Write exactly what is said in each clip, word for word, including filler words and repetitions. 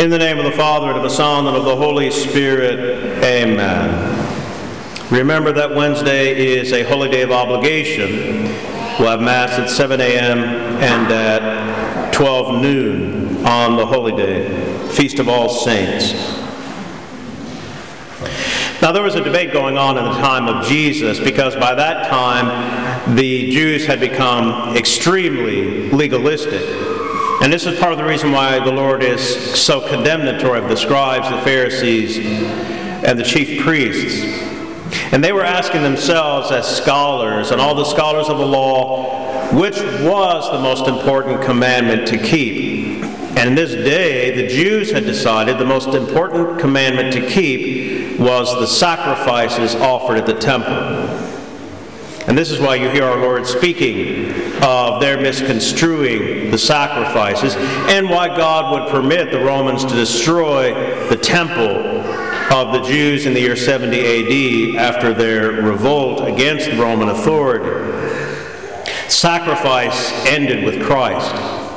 In the name of the Father, and of the Son, and of the Holy Spirit, amen. Remember that Wednesday is a holy day of obligation. We'll have Mass at seven a m and at twelve noon on the holy day, Feast of All Saints. Now, there was a debate going on in the time of Jesus, because by that time the Jews had become extremely legalistic. And this is part of the reason why the Lord is so condemnatory of the scribes, the Pharisees, and the chief priests. And they were asking themselves as scholars, and all the scholars of the law, which was the most important commandment to keep. And in this day, the Jews had decided the most important commandment to keep was the sacrifices offered at the temple. And this is why you hear our Lord speaking of their misconstruing the sacrifices, and why God would permit the Romans to destroy the temple of the Jews in the year seventy A D after their revolt against Roman authority. Sacrifice ended with Christ.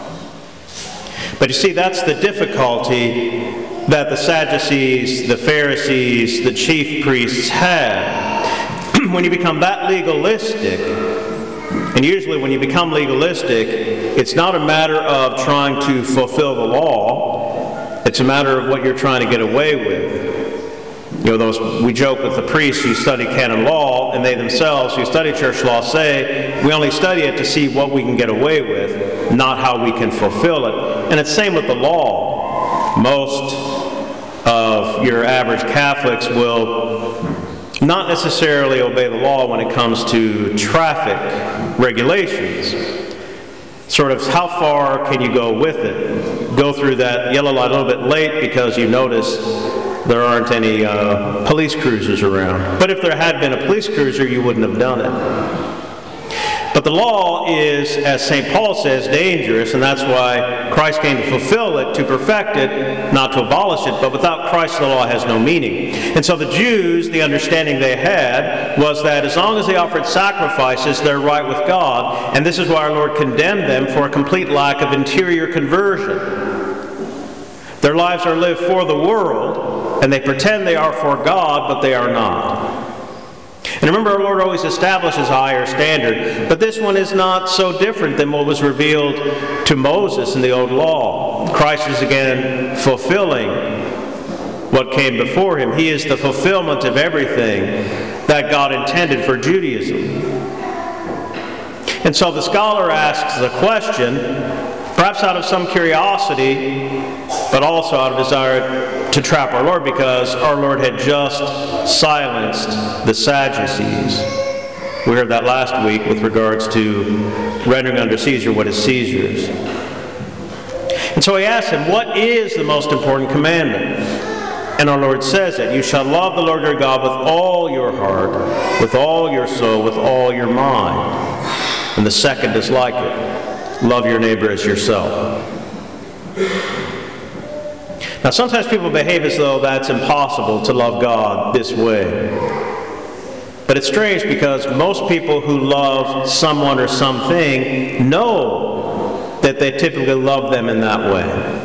But you see, that's the difficulty that the Sadducees, the Pharisees, the chief priests had. When you become that legalistic, and usually when you become legalistic, it's not a matter of trying to fulfill the law, it's a matter of what you're trying to get away with. You know, those, we joke with the priests who study canon law, and they themselves who study church law say, we only study it to see what we can get away with, not how we can fulfill it. And it's the same with the law. Most of your average Catholics will not necessarily obey the law when it comes to traffic regulations. Sort of how far can you go with it? Go through that yellow light a little bit late because you notice there aren't any uh, police cruisers around. But if there had been a police cruiser, you wouldn't have done it. But the law is, as Saint Paul says, dangerous, and that's why Christ came to fulfill it, to perfect it, not to abolish it. But without Christ, the law has no meaning. And so the Jews, the understanding they had was that as long as they offered sacrifices, they're right with God. And this is why our Lord condemned them for a complete lack of interior conversion. Their lives are lived for the world, and they pretend they are for God, but they are not. And remember, our Lord always establishes a higher standard, but this one is not so different than what was revealed to Moses in the Old Law. Christ is again fulfilling what came before him. He is the fulfillment of everything that God intended for Judaism. And so the scholar asks the question, perhaps out of some curiosity, but also out of desire to trap our Lord, because our Lord had just silenced the Sadducees. We heard that last week with regards to rendering unto Caesar what is Caesar's. And so he asked him, what is the most important commandment? And our Lord says it, you shall love the Lord your God with all your heart, with all your soul, with all your mind. And the second is like it, love your neighbor as yourself. Now, sometimes people behave as though that's impossible to love God this way. But it's strange, because most people who love someone or something know that they typically love them in that way.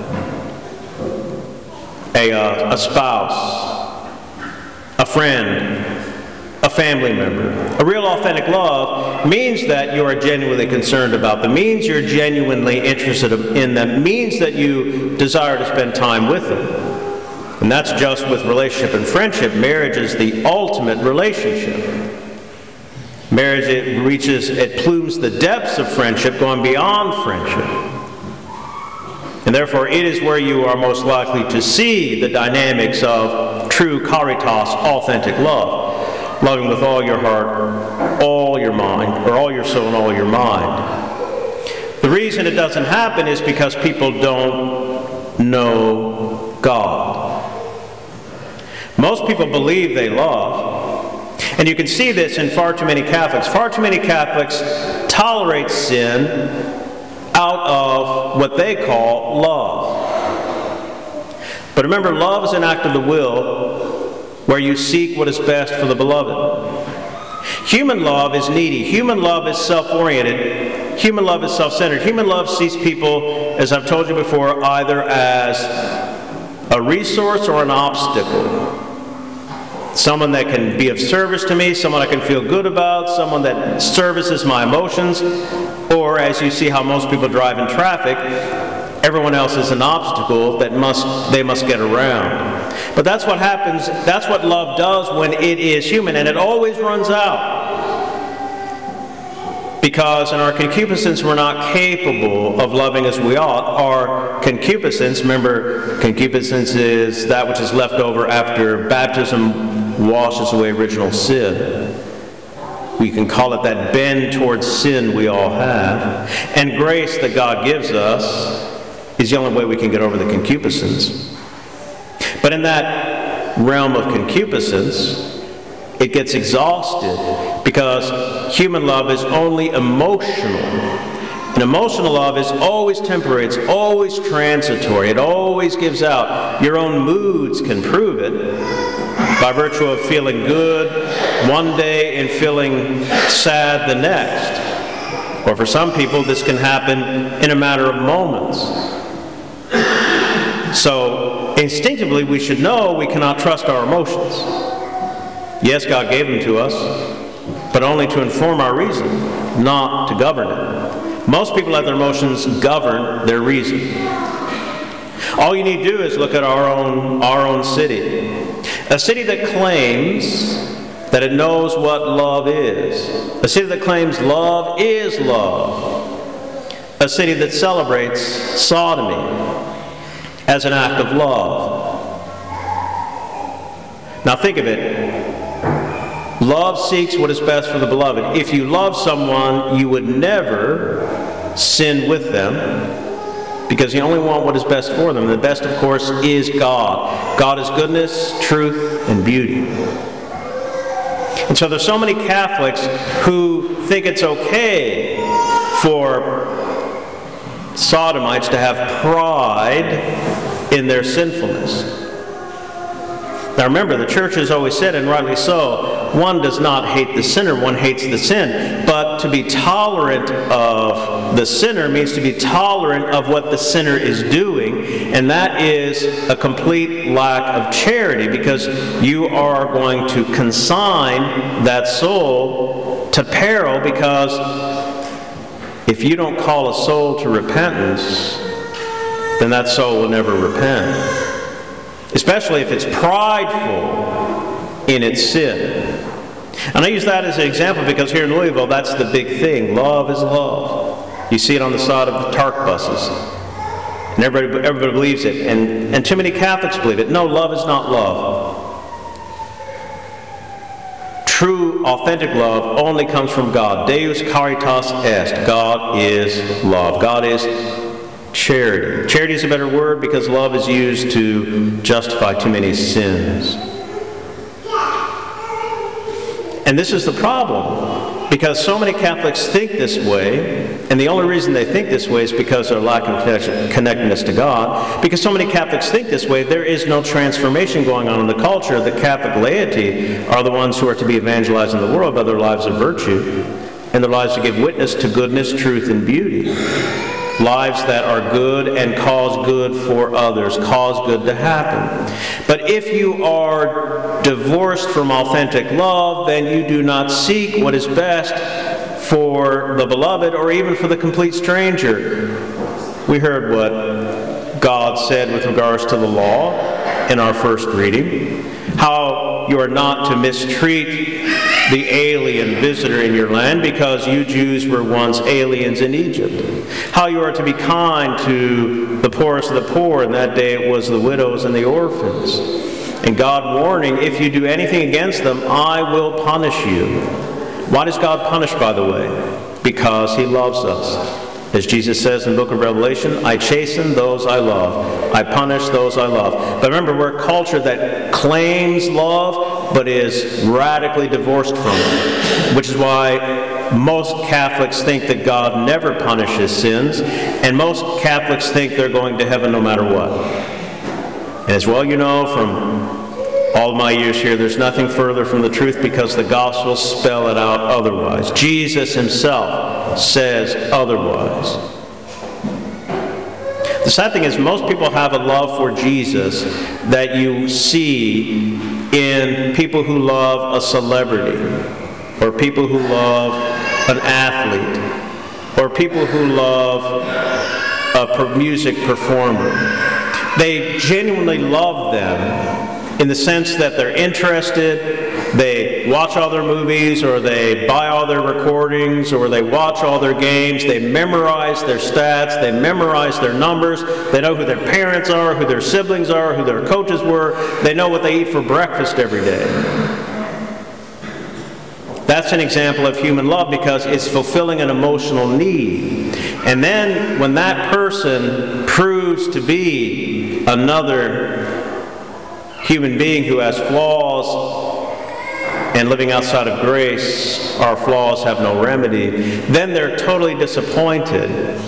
A, uh, a spouse, a friend, a family member. A real authentic love means that you are genuinely concerned about them, means you're genuinely interested in them, means that you desire to spend time with them. And that's just with relationship and friendship. Marriage is the ultimate relationship. Marriage, it reaches, it plumes the depths of friendship, going beyond friendship. And therefore, it is where you are most likely to see the dynamics of true caritas, authentic love. Loving with all your heart, all your mind, or all your soul and all your mind. The reason it doesn't happen is because people don't know God. Most people believe they love. And you can see this in far too many Catholics. Far too many Catholics tolerate sin out of what they call love. But remember, love is an act of the will, where you seek what is best for the beloved. Human love is needy. Human love is self-oriented. Human love is self-centered. Human love sees people, as I've told you before, either as a resource or an obstacle. Someone that can be of service to me, someone I can feel good about, someone that services my emotions, or as you see how most people drive in traffic, everyone else is an obstacle that must they must get around. But that's what happens, that's what love does when it is human, and it always runs out. Because in our concupiscence, we're not capable of loving as we ought. Our concupiscence, remember, concupiscence is that which is left over after baptism washes away original sin. We can call it that bend towards sin we all have. And grace that God gives us is the only way we can get over the concupiscence. But in that realm of concupiscence, it gets exhausted because human love is only emotional. And emotional love is always temporary. It's always transitory. It always gives out. Your own moods can prove it by virtue of feeling good one day and feeling sad the next. Or for some people, this can happen in a matter of moments. So instinctively, we should know we cannot trust our emotions. Yes, God gave them to us, but only to inform our reason, not to govern it. Most people let their emotions govern their reason. All you need to do is look at our own, our own city. A city that claims that it knows what love is. A city that claims love is love. A city that celebrates sodomy as an act of love. Now think of it. Love seeks what is best for the beloved. If you love someone, you would never sin with them because you only want what is best for them. The best, of course, is God. God is goodness, truth, and beauty. And so there's so many Catholics who think it's okay for sodomites to have pride in their sinfulness. Now remember, the Church has always said, and rightly so, one does not hate the sinner, one hates the sin. But to be tolerant of the sinner means to be tolerant of what the sinner is doing, and that is a complete lack of charity, because you are going to consign that soul to peril, because if you don't call a soul to repentance, then that soul will never repent. Especially if it's prideful in its sin. And I use that as an example because here in Louisville, that's the big thing. Love is love. You see it on the side of the TARC buses. And everybody, everybody believes it. And, and too many Catholics believe it. No, love is not love. True, authentic love only comes from God. Deus caritas est. God is love. God is charity. Charity is a better word because love is used to justify too many sins. And this is the problem, because so many Catholics think this way, and the only reason they think this way is because of their lack of connectedness to God. Because so many Catholics think this way, there is no transformation going on in the culture. The Catholic laity are the ones who are to be evangelizing the world by their lives of virtue and their lives to give witness to goodness, truth, and beauty. Lives that are good and cause good for others, cause good to happen. But if you are divorced from authentic love, then you do not seek what is best for the beloved or even for the complete stranger. We heard what God said with regards to the law in our first reading, how you are not to mistreat the alien visitor in your land because you Jews were once aliens in Egypt. How you are to be kind to the poorest of the poor, and that day it was the widows and the orphans. And God warning, if you do anything against them, I will punish you. Why does God punish, by the way? Because He loves us. As Jesus says in the book of Revelation, I chasten those I love. I punish those I love. But remember, we're a culture that claims love, but is radically divorced from it. Which is why most Catholics think that God never punishes sins, and most Catholics think they're going to heaven no matter what. And as well you know from all my years here, there's nothing further from the truth, because the Gospels spell it out otherwise. Jesus Himself says otherwise. The sad thing is most people have a love for Jesus that you see in people who love a celebrity, or people who love an athlete, or people who love a music performer. They genuinely love them in the sense that they're interested, they watch all their movies, or they buy all their recordings, or they watch all their games, they memorize their stats, they memorize their numbers, they know who their parents are, who their siblings are, who their coaches were, they know what they eat for breakfast every day. That's an example of human love because it's fulfilling an emotional need. And then when that person proves to be another human being who has flaws and living outside of grace, our flaws have no remedy, then they're totally disappointed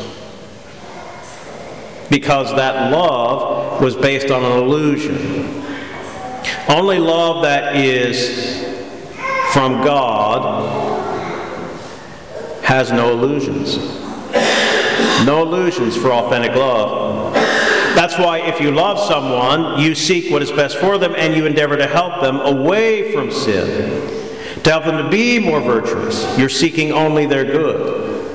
because that love was based on an illusion. Only love that is from God has no illusions. No illusions for authentic love. That's why if you love someone, you seek what is best for them and you endeavor to help them away from sin, to help them to be more virtuous. You're seeking only their good.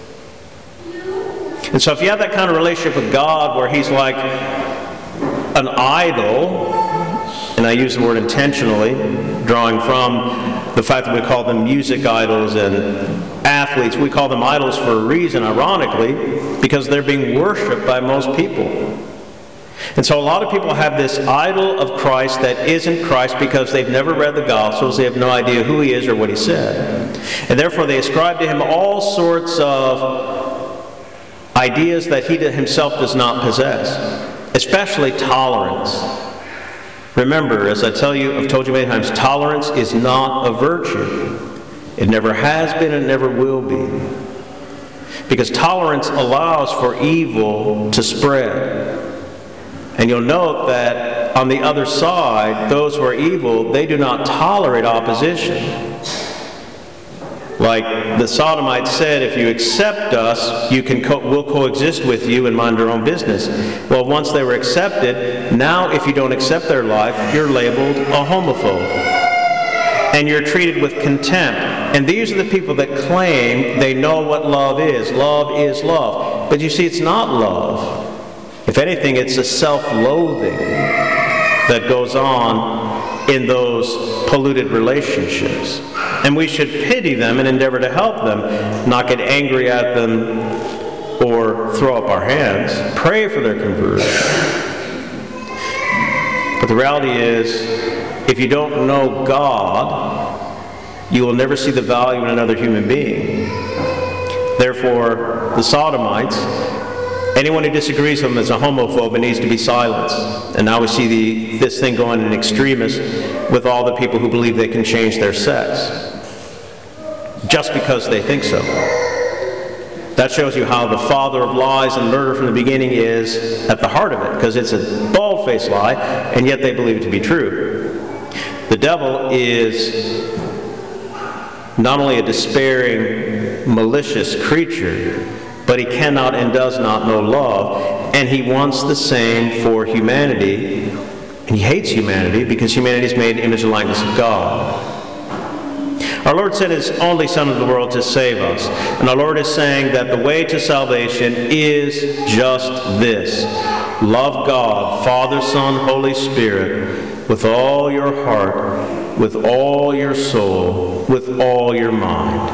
And so if you have that kind of relationship with God where He's like an idol, and I use the word intentionally, drawing from the fact that we call them music idols and athletes. We call them idols for a reason, ironically, because they're being worshipped by most people. And so a lot of people have this idol of Christ that isn't Christ because they've never read the Gospels, they have no idea who He is or what He said. And therefore they ascribe to Him all sorts of ideas that He Himself does not possess, especially tolerance. Remember, as I tell you, I've told you many times, tolerance is not a virtue. It never has been and never will be. Because tolerance allows for evil to spread. And you'll note that on the other side, those who are evil, they do not tolerate opposition. Like the Sodomites said, if you accept us, you can co- we'll coexist with you and mind our own business. Well, once they were accepted, now if you don't accept their life, you're labeled a homophobe. And you're treated with contempt. And these are the people that claim they know what love is. Love is love. But you see, it's not love. If anything, it's a self-loathing that goes on in those polluted relationships. And we should pity them and endeavor to help them, not get angry at them or throw up our hands. Pray for their conversion. But the reality is, if you don't know God, you will never see the value in another human being. Therefore, the Sodomites, anyone who disagrees with them is a homophobe and needs to be silenced. And now we see the, this thing going in extremis with all the people who believe they can change their sex just because they think so. That shows you how the father of lies and murder from the beginning is at the heart of it, because it's a bald-faced lie, and yet they believe it to be true. The devil is not only a despairing, malicious creature, but he cannot and does not know love, and he wants the same for humanity, and he hates humanity because humanity is made in the image and likeness of God. Our Lord sent His only Son into the world to save us, and our Lord is saying that the way to salvation is just this: love God, Father, Son, Holy Spirit, with all your heart, with all your soul, with all your mind.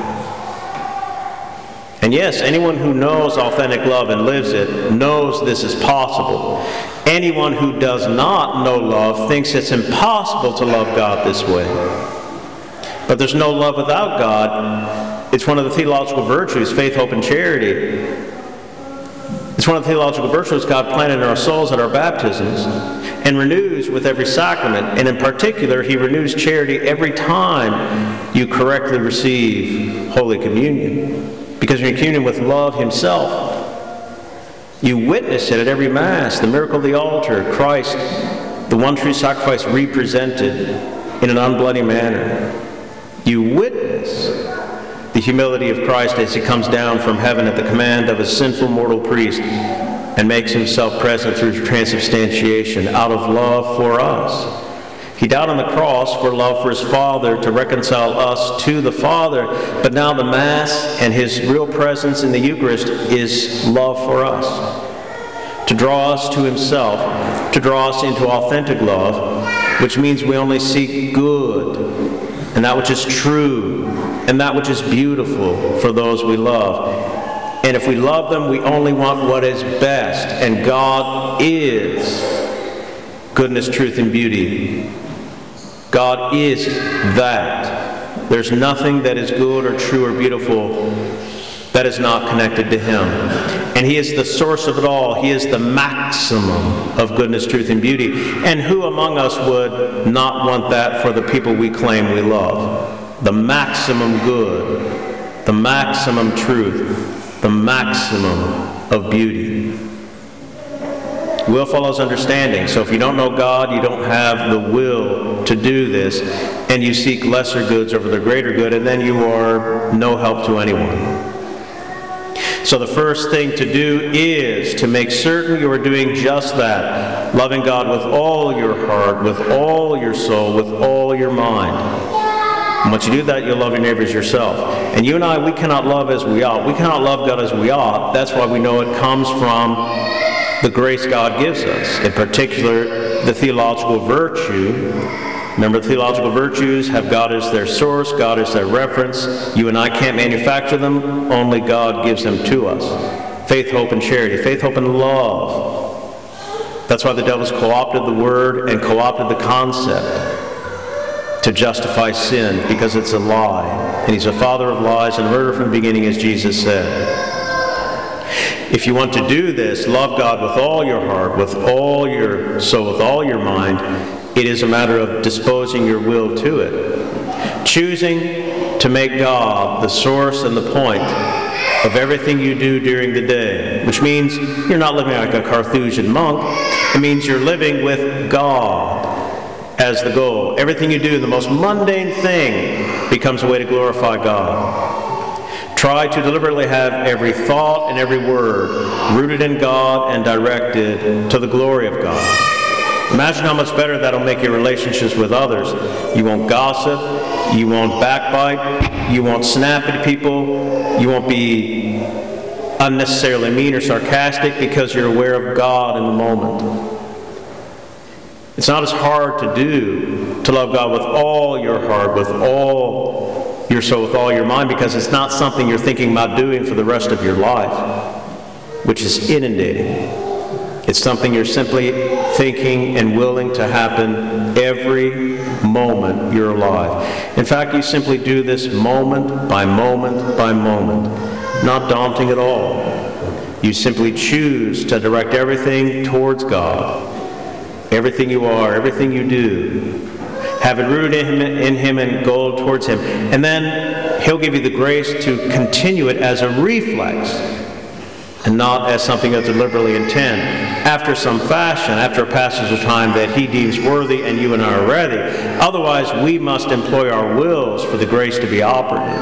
And yes, anyone who knows authentic love and lives it knows this is possible. Anyone who does not know love thinks it's impossible to love God this way. But there's no love without God. It's one of the theological virtues, faith, hope, and charity. It's one of the theological virtues God planted in our souls at our baptisms and renews with every sacrament. And in particular, He renews charity every time you correctly receive Holy Communion. Because you're in communion with love Himself. You witness it at every Mass, the miracle of the altar, Christ, the one true sacrifice represented in an unbloody manner. You witness the humility of Christ as He comes down from heaven at the command of a sinful mortal priest and makes himself present through transubstantiation out of love for us. He died on the cross for love for his Father, to reconcile us to the Father. But now the Mass and his real presence in the Eucharist is love for us, to draw us to himself, to draw us into authentic love, which means we only seek good and that which is true and that which is beautiful for those we love. And if we love them, we only want what is best. And God is goodness, truth, and beauty. God is that. There's nothing that is good or true or beautiful that is not connected to him. And he is the source of it all. He is the maximum of goodness, truth, and beauty. And who among us would not want that for the people we claim we love? The maximum good, the maximum truth, the maximum of beauty. Will follows understanding. So if you don't know God, you don't have the will to do this, and you seek lesser goods over the greater good, and then you are no help to anyone. So the first thing to do is to make certain you are doing just that, loving God with all your heart, with all your soul, with all your mind. And once you do that, you'll love your neighbors yourself. And you and I, we cannot love as we ought. We cannot love God as we ought. That's why we know it comes from the grace God gives us, in particular the theological virtue. Remember, the theological virtues have God as their source, God as their reference. You and I can't manufacture them, only God gives them to us. Faith, hope, and charity. Faith, hope, and love. That's why the devil's co-opted the word and co-opted the concept to justify sin, because it's a lie. And he's a father of lies and murder from the beginning, as Jesus said. If you want to do this, love God with all your heart, with all your soul, with all your mind, it is a matter of disposing your will to it. Choosing to make God the source and the point of everything you do during the day, which means you're not living like a Carthusian monk. It means you're living with God as the goal. Everything you do, the most mundane thing, becomes a way to glorify God. Try to deliberately have every thought and every word rooted in God and directed to the glory of God. Imagine how much better that'll make your relationships with others. You won't gossip, you won't backbite, you won't snap at people, you won't be unnecessarily mean or sarcastic, because you're aware of God in the moment. It's not as hard to do to love God with all your heart, with all your soul, with all your mind, because it's not something you're thinking about doing for the rest of your life, which is inundating. It's something you're simply thinking and willing to happen every moment you're alive. In fact, you simply do this moment by moment by moment. Not daunting at all. You simply choose to direct everything towards God. Everything you are, everything you do, have it rooted in him, in him and go towards him. And then he'll give you the grace to continue it as a reflex and not as something that deliberately intend. After some fashion, after a passage of time that he deems worthy and you and I are ready. Otherwise, we must employ our wills for the grace to be operative.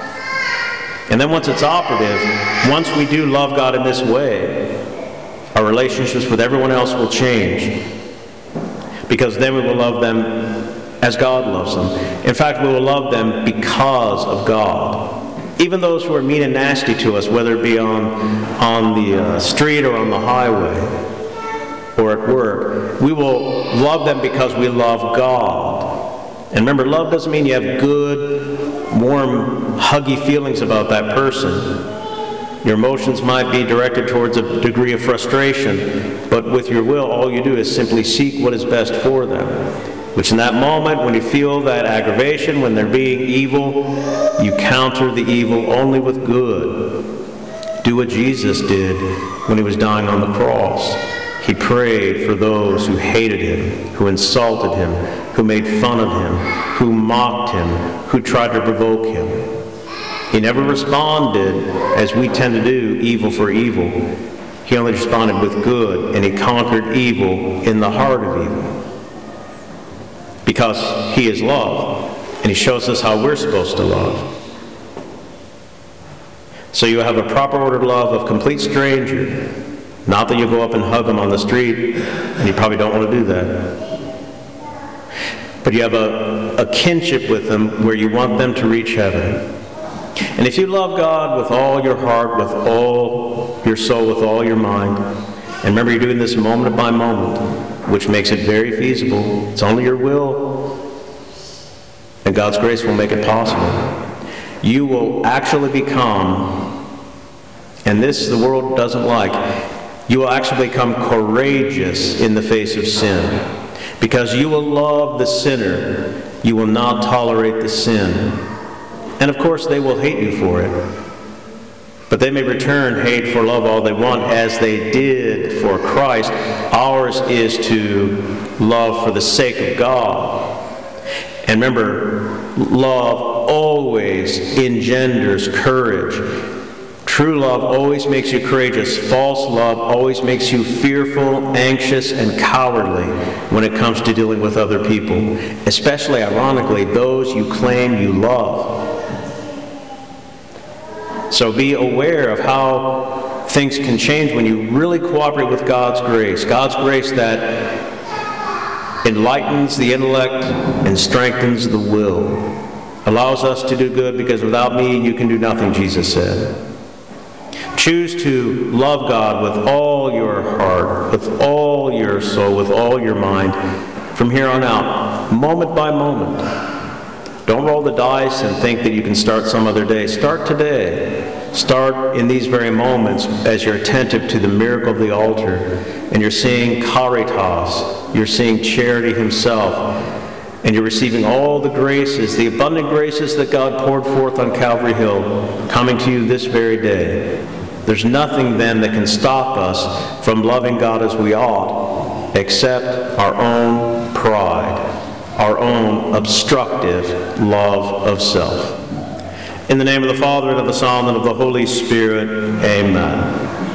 And then once it's operative, once we do love God in this way, our relationships with everyone else will change. Because then we will love them as God loves them. In fact, we will love them because of God. Even those who are mean and nasty to us, whether it be on, on the uh, street or on the highway or at work, we will love them because we love God. And remember, love doesn't mean you have good, warm, huggy feelings about that person. Your emotions might be directed towards a degree of frustration, but with your will, all you do is simply seek what is best for them. Which in that moment, when you feel that aggravation, when they're being evil, you counter the evil only with good. Do what Jesus did when he was dying on the cross. He prayed for those who hated him, who insulted him, who made fun of him, who mocked him, who tried to provoke him. He never responded, as we tend to do, evil for evil. He only responded with good, and he conquered evil in the heart of evil. Because he is love, and he shows us how we're supposed to love. So you have a proper ordered love of complete stranger, Not that you go up and hug them on the street, and you probably don't want to do that. But you have a, a kinship with them where you want them to reach heaven. And if you love God with all your heart, with all your soul, with all your mind, and remember you're doing this moment by moment, which makes it very feasible. It's only your will, and God's grace will make it possible. You will actually become, and this the world doesn't like, you will actually become courageous in the face of sin. Because you will love the sinner, you will not tolerate the sin. And of course they will hate you for it. But they may return hate for love all they want, as they did for Christ. Ours is to love for the sake of God. And remember, love always engenders courage. True love always makes you courageous. False love always makes you fearful, anxious, and cowardly when it comes to dealing with other people, especially, ironically, those you claim you love. So be aware of how things can change when you really cooperate with God's grace. God's grace that enlightens the intellect and strengthens the will. Allows us to do good, because without me you can do nothing, Jesus said. Choose to love God with all your heart, with all your soul, with all your mind, from here on out, moment by moment. Don't roll the dice and think that you can start some other day. Start today. Start in these very moments as you're attentive to the miracle of the altar, and you're seeing caritas, you're seeing charity himself, and you're receiving all the graces, the abundant graces that God poured forth on Calvary Hill, coming to you this very day. There's nothing then that can stop us from loving God as we ought, except our own pride, our own obstructive love of self. In the name of the Father, and of the Son, and of the Holy Spirit, amen.